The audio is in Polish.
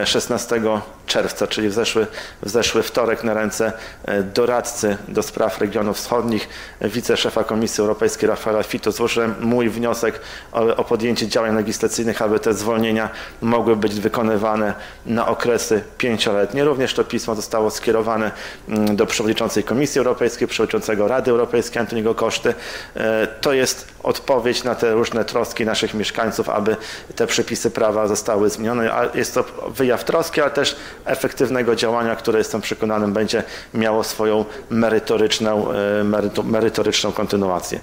16 czerwca, czyli w zeszły wtorek, na ręce doradcy do spraw regionów wschodnich, wiceszefa Komisji Europejskiej Rafaela Fito, złożyłem mój wniosek o podjęcie działań legislacyjnych, aby te zwolnienia mogły być wykonywane na okresy 5-letnie. Również to pismo zostało skierowane do przewodniczącej Komisji Europejskiej, przewodniczącego Rady Europejskiej Antoniego Coszty. To jest odpowiedź na te różne troski naszych mieszkańców, aby te przepisy prawa zostały zmienione. Jest to wyjaw troski, ale też efektywnego działania, które, jestem przekonany, będzie miało swoją merytoryczną kontynuację.